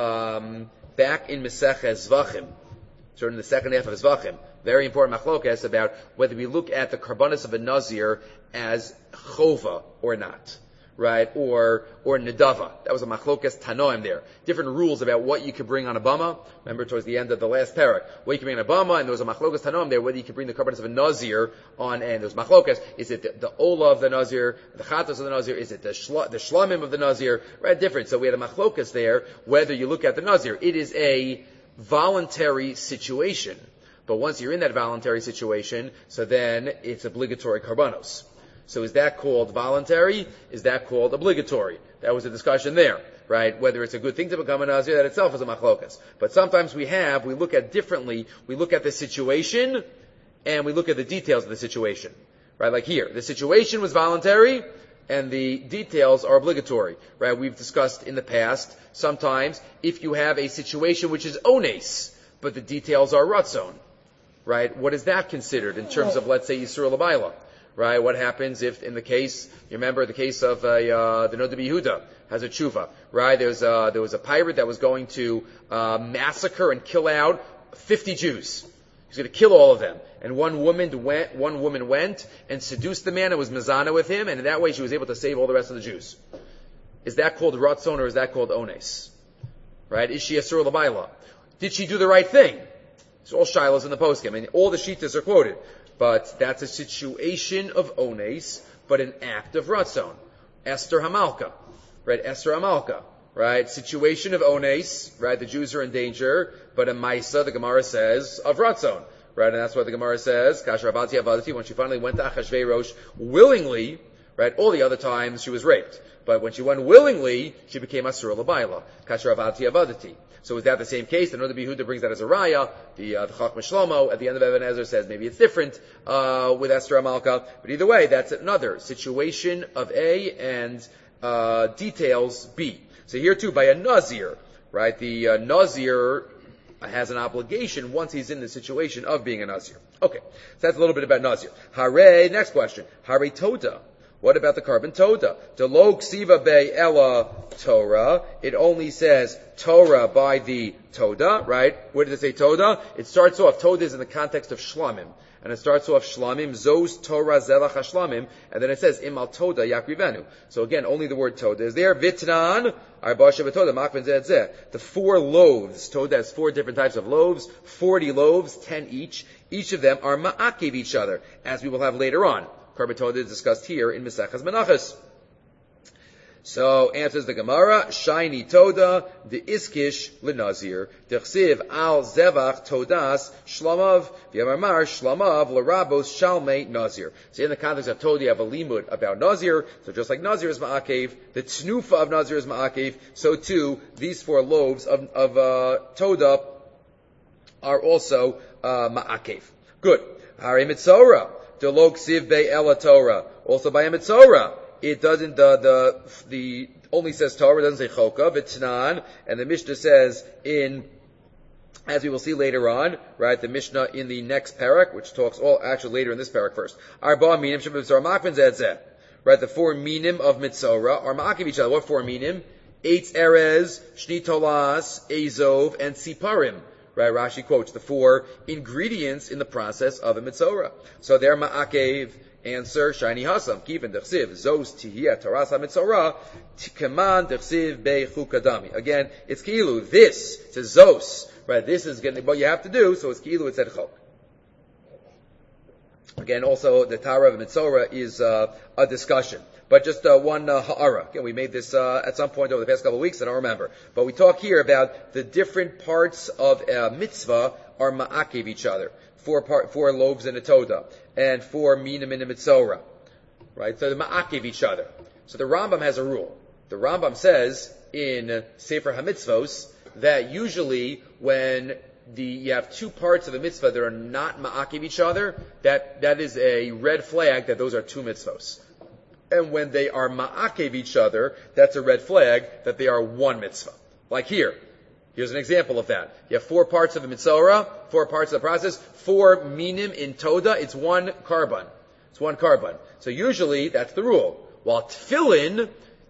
S1: back in Meseches Zvachim, sort of in the second half of Zvachim, very important machlokas about whether we look at the karbanos of a Nazir as chova or not, right? Or nedava. That was a machlokas tanoim there. Different rules about what you could bring on a bama. Remember towards the end of the last parak, what you could bring on a bama, and there was a machlokas tanoim there, whether you could bring the karbanos of a Nazir on, and there was machlokas. Is it the ola of the Nazir, the chatos of the Nazir? Is it the shlamim of the Nazir? Right, different. So we had a machlokas there, whether you look at the Nazir. It is a voluntary situation. But once you're in that voluntary situation, so then it's obligatory karbanos. So is that called voluntary? Is that called obligatory? That was a discussion there, right? Whether it's a good thing to become a Nazir, that itself is a machlokas. But sometimes we look at differently, we look at the situation, and we look at the details of the situation. Right? Like here, the situation was voluntary, and the details are obligatory. Right? We've discussed in the past, sometimes, if you have a situation which is ones, but the details are ratzon. Right? What is that considered in terms of, let's say, Yisur L'Bayla? Right? What happens if, in the case, you remember the case of the Noda B'Yehuda has a tshuva, right? There was a pirate that was going to massacre and kill out 50 Jews. He's going to kill all of them. And one woman went and seduced the man and was mezana with him, and in that way she was able to save all the rest of the Jews. Is that called ratzon or is that called ones? Right? Is she Yisur L'Bayla? Did she do the right thing? It's all shilas in the poskim. I mean, all the shittas are quoted. But that's a situation of ones, but an act of ratzon. Esther Hamalka. Right? Esther Hamalka. Right? Situation of ones. Right? The Jews are in danger. But a maisa, the Gemara says, of ratzon. Right? And that's what the Gemara says. Kasher Avati Avadati, when she finally went to Achashverosh willingly, right? All the other times she was raped. But when she went willingly, she became Asur L'Bayla. Kasher Avati Avadati. So is that the same case? The Noda B'Yehuda brings that as a raya. The Chacham Shlomo at the end of Eben Ezer says maybe it's different with Esther Hamalka. But either way, that's another situation of A and details B. So here too, by a Nazir, right? The Nazir has an obligation once he's in the situation of being a Nazir. Okay, so that's a little bit about Nazir. Hare, next question. Hare Toda. What about the carbon Toda? Delo ksiva be ella Torah. It only says Torah by the Toda, right? Where does it say Toda? It starts off, Toda is in the context of Shlamim. And it starts off Shlamim, Zos Torah Zelach HaShlamim, and then it says Imal Toda Yakrivenu. So again, only the word Toda is there. Vitnan, Arbasha V'Toda, Makven Zeh Zeh. The 4 loaves. Toda has 4 different types of loaves, 40 loaves, 10 each. Each of them are ma'akiv each other, as we will have later on. Karban Toda is discussed here in Mesechas Menachos. So, answers the Gemara, Shiny Toda, the Iskish L'Nazir, Dechsiv Al Zevach Todas, Shlamav, V'Yamar Shlamav, L'Rabos Shalmei Nazir. So in the context of Toda, you have a limud about Nazir, so just like Nazir is Ma'akev, the Tnufa of Nazir is Ma'akev, so too, these 4 loaves of Toda are also Ma'akev. Good. Hari Mitzorah. Delok siv be ela Torah. Also by a mitzorah. It doesn't, the only says Torah, it doesn't say choka, v'tnan, and the Mishnah says as we will see later on, right, the Mishnah in the next parak, which talks actually later in this parak first. Arba minim sheb'mitzorah makvin zeh. Right, the 4 minim of mitzorah are ma'akiv each other. What 4 minim? Eitz erez, shni tolas, ezov, and siparim. Right, Rashi quotes the 4 ingredients in the process of a mitzorah. So they're ma'akev. Answer, Shiny Hasam, Kivin Dechsiv, Zos Tihiyah Taras HaMitzorah, Tikaman Dechsiv Bei Chukadami. Again, it's Kilu, this, it's a Zos, right, this is what you have to do, so it's Kilu, it's Edchok. Again, also the Tara of Mitzora is a discussion. But just one ha'ara. Again, we made this at some point over the past couple of weeks, I don't remember. But we talk here about the different parts of a mitzvah are ma'akev each other. 4 loaves in a toda, and 4 minim in a mitzora. Right? So they ma'akev each other. So the Rambam has a rule. The Rambam says in Sefer HaMitzvos that usually when you have 2 parts of a mitzvah that are not ma'akev each other, that is a red flag that those are 2 mitzvos. And when they are ma'akev each other, that's a red flag that they are 1 mitzvah. Like here. Here's an example of that. You have 4 parts of a mitzora, 4 parts of the process, 4 minim in toda, it's 1 carbon. It's 1 carbon. So usually that's the rule. While tefillin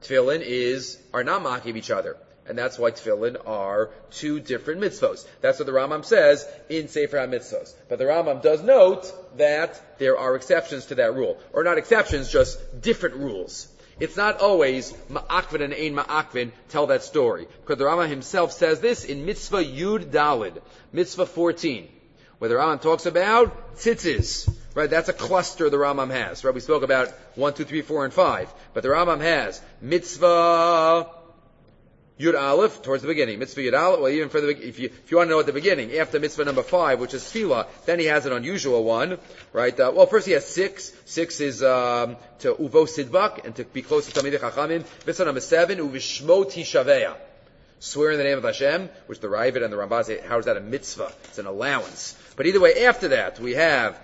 S1: are not ma'akev each other. And that's why tefillin are 2 different mitzvos. That's what the Rambam says in Sefer HaMitzvos. But the Rambam does note that there are exceptions to that rule. Or not exceptions, just different rules. It's not always ma'akvin and ein ma'akvin tell that story. Because the Rambam himself says this in Mitzvah Yud Dalid, Mitzvah 14, where the Rambam talks about tzitzis. Right, that's a cluster the Rambam has. Right, we spoke about 1, 2, 3, 4, and 5. But the Rambam has Mitzvah Yud Aleph, towards the beginning. Mitzvah Yud Aleph, well, even further, if you want to know at the beginning, after mitzvah number 5, which is Tefillah, then he has an unusual one, right? Well, first he has 6. 6 is, to Uvo Sidbak, and to be close to Talmidei Chachamim. Mitzvah number 7, Uvishmo Tishaveya. Swear in the name of Hashem, which the Ravid and the Rambam say, how is that a mitzvah? It's an allowance. But either way, after that, we have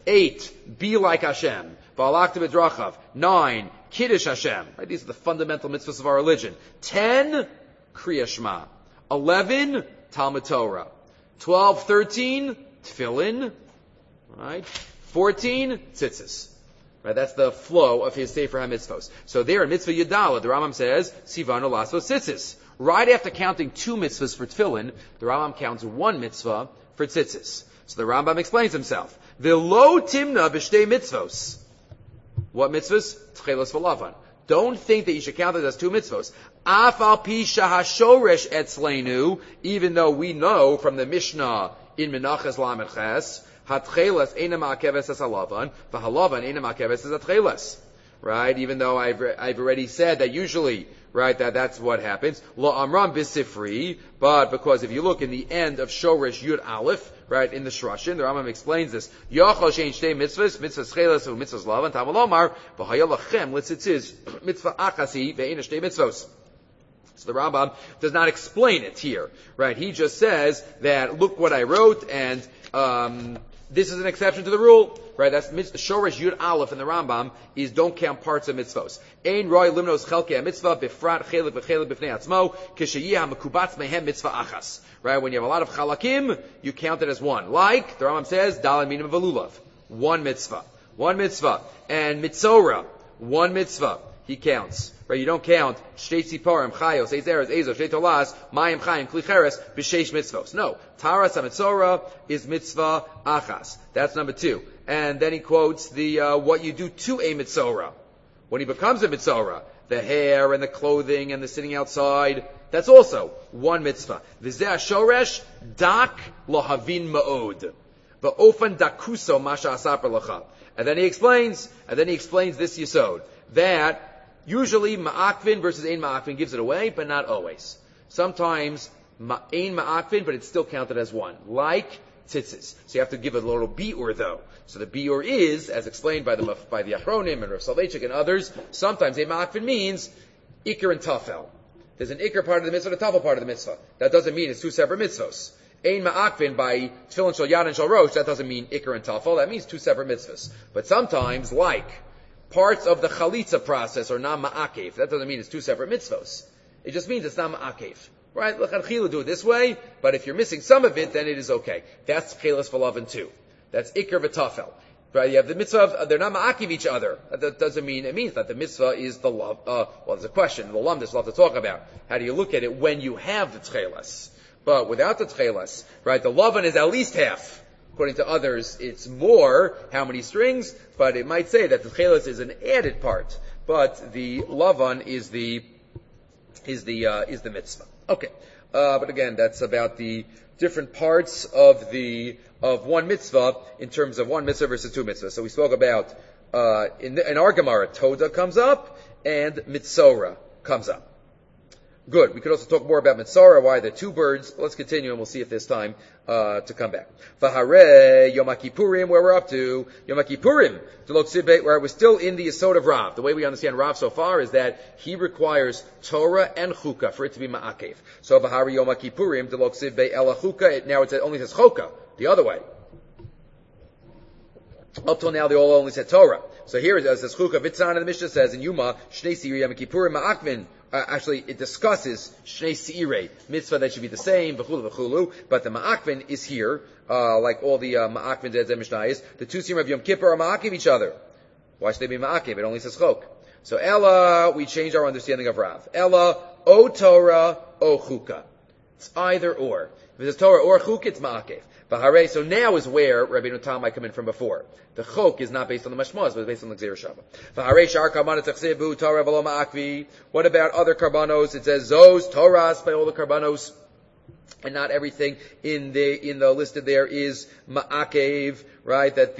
S1: 8, be like Hashem. V'alakta b'drachav. 9, Kiddush Hashem. Right? These are the fundamental mitzvahs of our religion. 10, Kriya Shema. 11, Talmud Torah. 12, 13, Tefillin. Right? 14, Tzitzis. Right? That's the flow of his Sefer HaMitzvos. So there in Mitzvah Yudala, the Rambam says, Sivanu Lasvos Tzitzis. Right after counting 2 mitzvahs for Tefillin, the Rambam counts 1 mitzvah for Tzitzis. So the Rambam explains himself. V'lo timna b'shtei mitzvos. What mitzvahs? Tchelos v'lavan. Don't think that you should count it as 2 mitzvos. Af al pi shahashoresh etzleinu, even though we know from the Mishnah in Menachas Lamed Ches, hatchelas eina ma'akeves es halavan, v'halavan eina ma'akeves es hatchelas. Right? Even though I've already said that usually, right, that's what happens. Lo amram b'sifri, but because if you look in the end of Shoresh Yud Aleph, right, in the Shrashin, the Rambam explains this. Yochel shein shtei mitzvahs, mitzvahs chelas u mitzvahs lavan, tamalomar, v'haya lachem litzitziz, mitzvah achasi, ve'ein shtei mitzvos. So the Rambam does not explain it here, right? He just says that, look what I wrote, and, this is an exception to the rule, right? That's Shoresh Yud Aleph in the Rambam is don't count parts of mitzvos. Ein roi limnos chelkei mitzvah befrat chelik v'chelik b'fnei atzmo k'sheyeh ha'mekubatz mehem mitzvah achas. Right? When you have a lot of chalakim, you count it as 1. Like the Rambam says, daled minim v'lulav, 1 mitzvah, 1 mitzvah, and mitzora, 1 mitzvah. He counts. Right? You don't count shtei tziporim, chayos, eitz eretz, ezo, shtei tolas, mayim chayim, klicheres, b'sheish mitzvos. No. Taras HaMitzora is mitzvah achas. That's number 2. And then he quotes the, what you do to a mitzora. When he becomes a mitzora, the hair and the clothing and the sitting outside, that's also 1 mitzvah. V'zeh shoresh dak lohavin ma'od. V'ofan dakuso masha asapar lacha. And then he explains this yesod, that usually ma'akvin versus ein ma'akvin gives it away, but not always. Sometimes ein ma'akvin, but it's still counted as 1, like tzitzis. So you have to give it a little bi'ur though. So the bi'ur is, as explained by the Achronim and Rav Soloveitchik and others, sometimes ein ma'akvin means ikar and tafel. There's an ikar part of the mitzvah and a tafel part of the mitzvah. That doesn't mean it's 2 separate mitzvahs. Ein ma'akvin by tefillin shel yad and shel rosh, that doesn't mean ikar and tafel. That means 2 separate mitzvahs. But sometimes, like parts of the chalitza process are not ma'akev. That doesn't mean it's 2 separate mitzvos. It just means it's not ma'akev. Right? L'chadchila do it this way, but if you're missing some of it, then it is okay. That's chelas v'lavan too. That's ikar v'tafel. Right? You have the mitzvah, they're not ma'akev each other. That doesn't mean, it means that the mitzvah is the love. Well, there's a question, the lumdis we'll have to talk about. How do you look at it when you have the tchelas? But without the tchelas, right, the lavan is at least half. According to others, it's more, how many strings, but it might say that the chelas is an added part, but the lavan is the mitzvah. Okay. but again, that's about the different parts of one mitzvah in terms of one mitzvah versus two mitzvahs. So we spoke about in our Gemara, Toda comes up and Mitzora comes up. Good. We could also talk more about Mitzora, why the two birds. Let's continue and we'll see if there's time to come back. Vahare Yom Kippurim, where we're up to. Yom Kippurim, where we're still in the Yesod of Rav. The way we understand Rav so far is that he requires Torah and Chukah for it to be Ma'akev. So Vahare Yom Kippurim, Ela Chukah, now it only says Chokah, the other way. Up till now, they all only said Torah. So here it says Chukah Vitzan, and the Mishnah says in Yuma, Shnei Siri Yom Kippurim Ma'akvin. Actually, it discusses Shnei Seirei, mitzvah that should be the same, v'chulu, but the Ma'akvin is here, like all the Ma'akvin Zed Mishnayos. The two Seim of Yom Kippur are Ma'akiv each other. Why should they be Ma'akiv? It only says Chok. So Ella, we change our understanding of Rav. Ella, O Torah, O Chukah. It's either or. If it says Torah or Chukah, it's Ma'akiv. V'harei, so now is where Rabbeinu Tam might come in from before. The chok is not based on the mashmaz, but it's based on the Gzeir Shava. V'harei shar karbanos tachsebu Torah v'lo ma'akvi. What about other karbanos? It says Zos, Torahs, by all the karbanos. And not everything in the listed there is ma'akev, right? That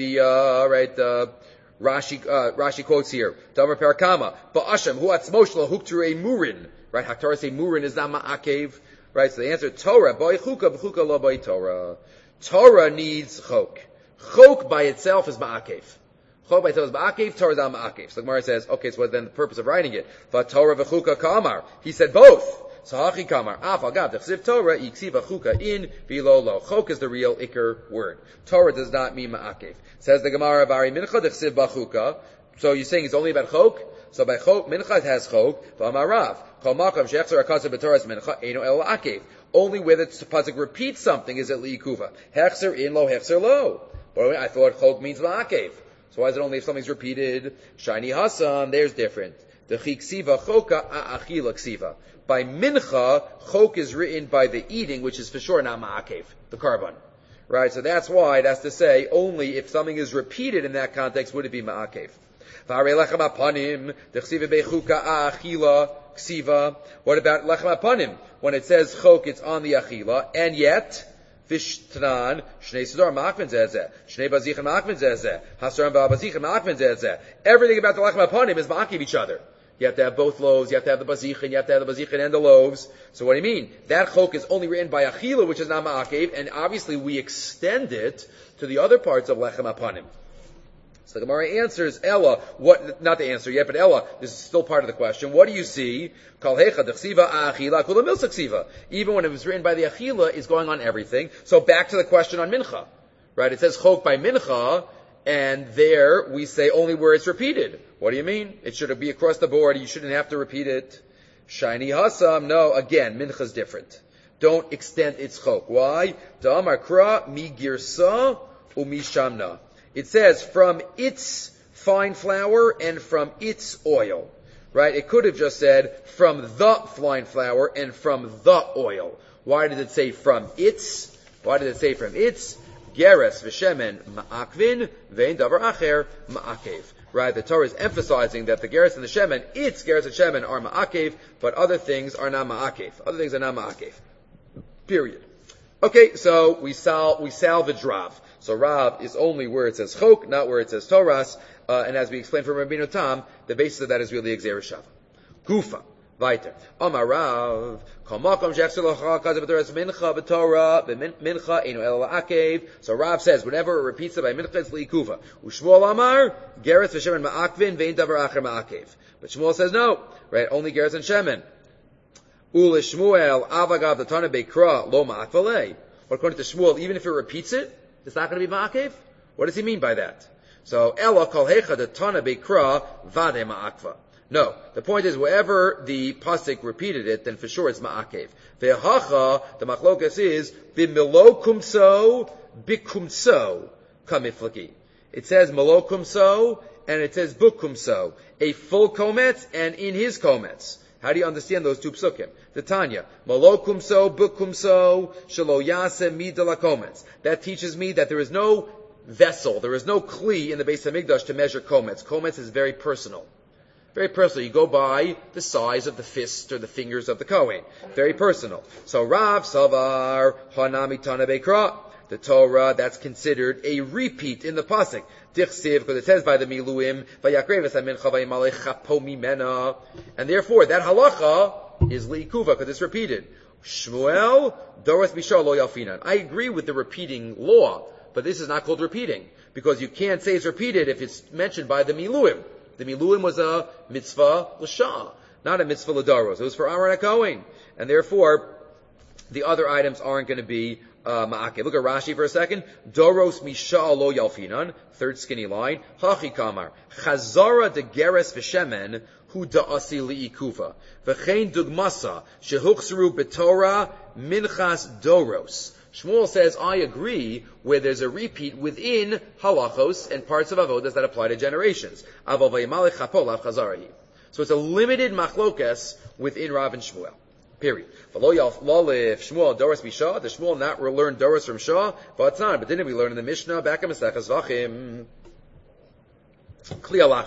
S1: Rashi quotes here. Davar Parakama. Ba'ashem, hu atzmoshla hukturei murin. Right? Haktorah say murin is not ma'akev. Right? So the answer, Torah, boy chukah, b'chukah lo boy Torah. Torah needs chok. Chok by itself is ma'akev. Chok by itself is ma'akev, Torah is not ma'akev. So the Gemara says, okay, so what then the purpose of writing it? Torah v'chukah kamar. He said both. So hachi kamar. Af agav dechsiv Torah, yiksiv chukah in, below lo. Chok is the real ikar word. Torah does not mean ma'akev. Says the Gemara, Vari mincha dechsiv b'chukah. So you're saying it's only about chok? So by chok, mincha it has chok. V'amarav. Chol makam shechzer akasav b'torah's mincha, eino el akev. Only where the pasuk repeats something is it liikuva. Hechzer in lo, hechzer lo. But I thought chok means ma'akev. So why is it only if something's repeated? Shiny Hassan, there's different. The chiksiva choka a'achila ksiva. By mincha, chok is written by the eating, which is for sure not ma'akev, the carbon. Right? So that's why it has to say only if something is repeated in that context would it be ma'akev. V'harei lechem apanim, dechsiva bechuka a'achila ksiva. What about lechem apanim? When it says chok, it's on the achila, and yet, Vishtran, Shnei Sidor Ma'akvin Zezeh, Shnei Bazichin Ma'akvin Zezeh, Hasaram Ba'Bazichin Ma'akvin Zezeh. Everything about the lechem apanim is ma'akiv each other. You have to have both loaves, you have to have the bazichin, you have to have the bazichin and the loaves. So what do you mean? That chok is only written by achila, which is not ma'akev, and obviously we extend it to the other parts of lechem apanim. So the Gemara answers, Ella, what, not the answer yet, but Ella, this is still part of the question. What do you see? Kal hecha dechsiva achila kula milsa ksiva. Even when it was written by the achila, is going on everything. So back to the question on mincha. Right? It says chok by mincha, and there we say only where it's repeated. What do you mean? It should be across the board. You shouldn't have to repeat it. Shiny Hassam. No, again, mincha is different. Don't extend its chok. Why? Da'amar kra mi girsa umi shamna. It says from its fine flour and from its oil. Right? It could have just said from the fine flour and from the oil. Why did it say from its? Why did it say from its? Geres v'shemen ma'akvin ve'in davar acher ma'akev. Right? The Torah is emphasizing that the geres and the shemen, its geres and shemen are ma'akev, but other things are not ma'akev. Other things are not ma'akev. Period. Okay, so we salvage Rav. So Rav is only where it says chok, not where it says Torahs, and as we explained from Rabbeinu Tam, the basis of that is really Gzeir Shava. Gufa. Weiter. Amar Rav, kol makom shechzer l'cha kazav b'toras mincha b'torah b'mincha einu el la'akev. So Rav says, whenever it repeats it by mincha, it's li'ikuva. U'shmuel amar, geres v'shemen ma'akvin ve'in davar acher ma'akev. But Shmuel says no, right? Only geres and shemen. U'l'shmuel avagav the tana beikra lo ma'akvalei. But according to Shmuel, even if it repeats it, it's not going to be ma'akev? What does he mean by that? So, Ella kol hecha the tana beikra vade ma'akva. No, the point is wherever the pasuk repeated it, then for sure it's ma'akev. Ve'hacha, the machlokas is b'milo kumso bikumso kamiflaki. It says milo kumso and it says bukumso, a full kometz and in his kometz. How do you understand those two psukim? The Tanya, malo kumso bukumso shelo yase midala kometz. That teaches me that there is no vessel, there is no kli in the Beis Hamikdash to measure kometz. Kometz is very personal. Very personal. You go by the size of the fist or the fingers of the Kohen. Very personal. So Rav Savar Hanami Tana Bekra. The Torah, that's considered a repeat in the pasuk. Dichsiv, because it says by the Miluim, Vayakreves Amincha Vayimalech Chapo Mimena. And therefore, that halacha is liikuva, because it's repeated. Shmuel, Doros Mishal Lo Yalfinan. I agree with the repeating law, but this is not called repeating, because you can't say it's repeated if it's mentioned by the Miluim. The Miluim was a mitzvah l'shah, not a mitzvah l'daros. It was for Aaron HaKohen. And therefore, the other items aren't going to be ma'akev. Look at Rashi for a second. Doros mishal lo yalfinan. Third skinny line. Hachi kamar. Chazara de geres v'shemen hu da'asi li'ikuva. V'chein dugmasa shehuchseru b'torah minchas doros. Shmuel says, I agree where there's a repeat within halachos and parts of avodas that apply to generations. So it's a limited machlokas within Rav and Shmuel. Period. Shmuel Doros Misha. Does Shmuel not learn Doros from Shah? But didn't we learn in the Mishnah back in Maseches Vachim? Right,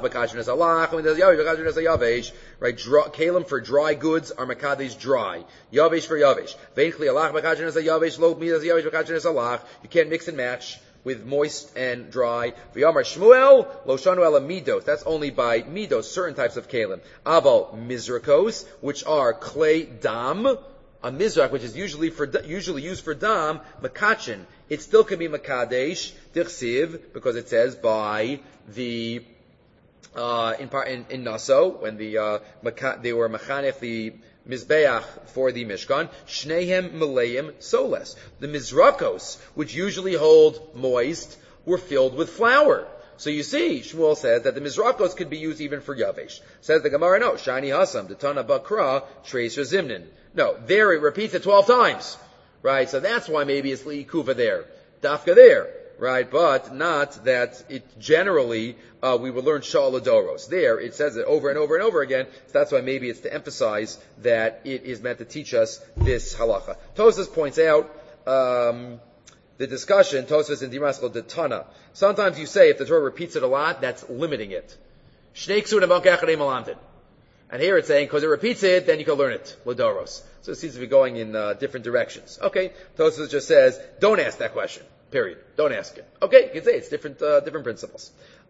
S1: kalim for dry goods are makadesh dry. Yavesh for yavesh. You can't mix and match with moist and dry. V'yamar Shmuel lo shanu ela midos. That's only by midos, certain types of kalim. Aval mizrakos, which are clay dam. A mizrak, which is usually used for dam, makachin. It still can be makadesh dichsiv, because it says by the in Naso, when they were machanef the Mizbeach for the Mishkan, Shnehem Maleim Soles. The Mizrakos, which usually hold moist, were filled with flour. So you see, Shmuel says that the Mizrakos could be used even for Yavesh. Says the Gemara, no, Shani Hasam, the Tana Bakra, Tracer Zimnin. No, there it repeats it 12 times. Right, so that's why maybe it's Li'ikuva there. Dafka there. Right, but not that it generally, we would learn Sha'aladoros. There, it says it over and over and over again, so that's why maybe it's to emphasize that it is meant to teach us this halacha. Tosfos points out, the discussion, Tosfos in Dimaskal de Tana. Sometimes you say, if the Torah repeats it a lot, that's limiting it. And here it's saying, because it repeats it, then you can learn it, Ladoros. So it seems to be going in different directions. Okay, Tosfos just says, don't ask that question. Period. Don't ask it. Okay, you can say it's different principles.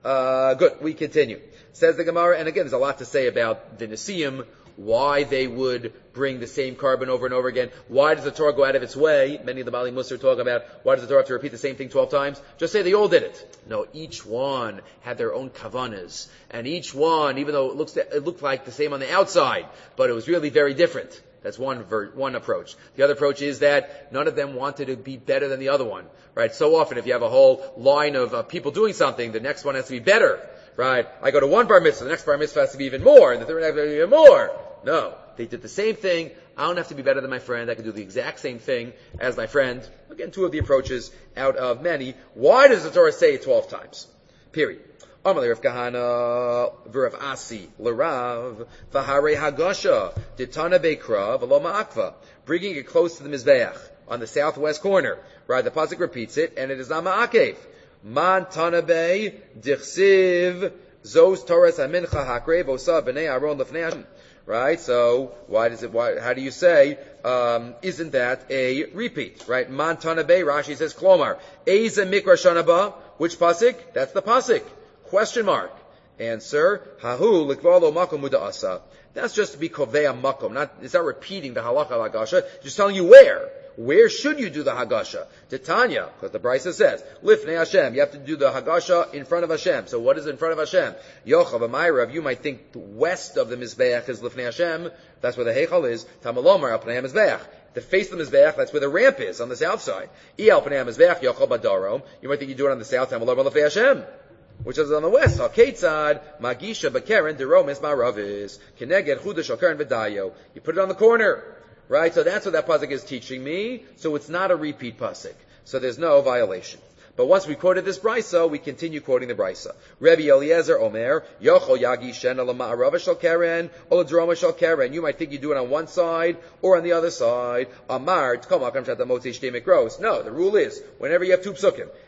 S1: Good. We continue. Says the Gemara, and again, there's a lot to say about the Nesiim, why they would bring the same carbon over and over again. Why does the Torah go out of its way? Many of the Bali Musar talk about, why does the Torah have to repeat the same thing 12 times? Just say they all did it. No, each one had their own kavanas. And each one, even though it looked like the same on the outside, but it was really very different. That's one approach. The other approach is that none of them wanted to be better than the other one. Right? So often, if you have a whole line of people doing something, the next one has to be better. Right? I go to one bar mitzvah, the next bar mitzvah has to be even more, and the third has to be even more. No. They did the same thing. I don't have to be better than my friend. I can do the exact same thing as my friend. Again, two of the approaches out of many. Why does the Torah say it 12 times? Period. Amalei Rav Kahana v'Rav Asi l'Rav v'harei hagasha ditana beikra v'lo ma'akva, bringing it close to the mizbeach on the southwest corner. Right, the pasuk repeats it, and it is not ma'akev. Man tanabe dichsiv zos Torah hamincha hakre v'osa b'nei Aaron l'fnei Hashem. Right, so how do you say, isn't that a repeat? Right, Man tanabe, Rashi says klomar eza mikra shanaba, which pasuk? That's the pasuk. Question mark. Answer, hahu likvalo makom muda'asa. That's just to be kovea makom. It's not repeating the halacha hagasha. Just telling you where. Where should you do the hagasha? Titania, because the Brisa says, lifnei Hashem. You have to do the hagasha in front of Hashem. So what is in front of Hashem? Yochav Amayrav, you might think west of the Mizbeach is lifnei Hashem. That's where the Heichal is. Tamalomar al pnei Mizbeach. The face of the Mizbeach, that's where the ramp is, on the south side. I'al pnei Mizbeach, Yochav Badarom. You might think you do it on the south, Tamalomar lifnei Hashem, which is on the west. Haketzad, Magisha Bakeren, Deromis Maravis, Keneged, Chudash, Okaren, Vidayo. You put it on the corner. Right? So that's what that pasuk is teaching me. So it's not a repeat pasuk. So there's no violation. But once we quoted this brisa, we continue quoting the brisa. Rabbi Eliezer Omer, Yochol Yagi Shen Ma'arava Shal Keren, Oladroma Shal Keren. You might think you do it on one side or on the other side. Amar Tkomakam Shata Motzi Shtei Mikros. No, the rule is whenever you have two psukim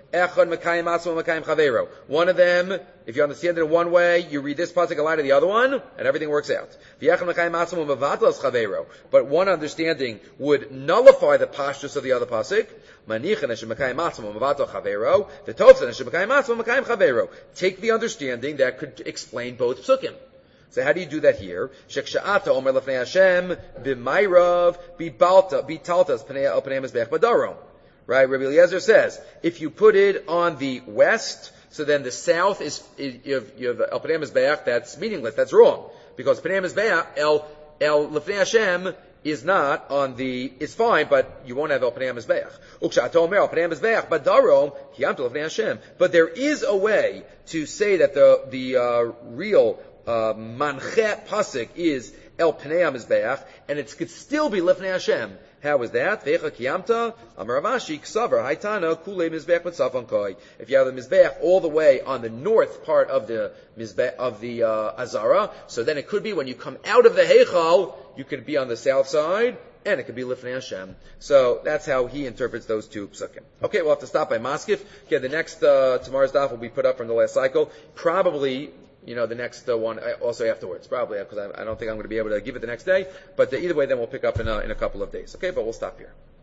S1: Echad Mekayim Atzmo Mekayim Chaveiro. One of them, if you understand it in one way, you read this pasuk line to the other one, and everything works out. V'Echad Mekayim Atzmo Mevatlas Chaveiro. But one understanding would nullify the pashtus of the other pasuk. Manichan Hashem Mekayim Atzmo Mevatlas Chaveiro. The Tovsan Hashem Mekayim Atzmo Mekayim Chaveiro. Take the understanding that could explain both psukim. So how do you do that here? Sheksha'ata omer lefnei Hashem b'mayrav b'taltas pnei al pnei mizbeach b'darom. Right? Rabbi Eliezer says, if you put it on the west, so then the south you have al pnei mizbeach, that's meaningless, that's wrong. Because pnei mizbeach, el lefnei Hashem is not on it's fine, but you won't have el pnei mizbeach. Uksha'ata omer al pnei mizbeach b'darom, kiyamta lefnei Hashem. But there is a way to say that the real manche pasuk is el pnei mizbeach, and it could still be lifnei Hashem. How is that? Vecha kiyamta amar Ravashi ksavar haitana kulei mizbeach mitzafon koi. If you have the mizbeach all the way on the north part of the mizbeach of the azara, so then it could be when you come out of the heichal, you could be on the south side, and it could be lifnei Hashem. So that's how he interprets those two psukim. Okay, we'll have to stop by Maskif. Okay, the next tomorrow's daf will be put up from the last cycle. Probably, the next one also afterwards, probably, because I don't think I'm going to be able to give it the next day. But either way, then we'll pick up in a couple of days. Okay, but we'll stop here.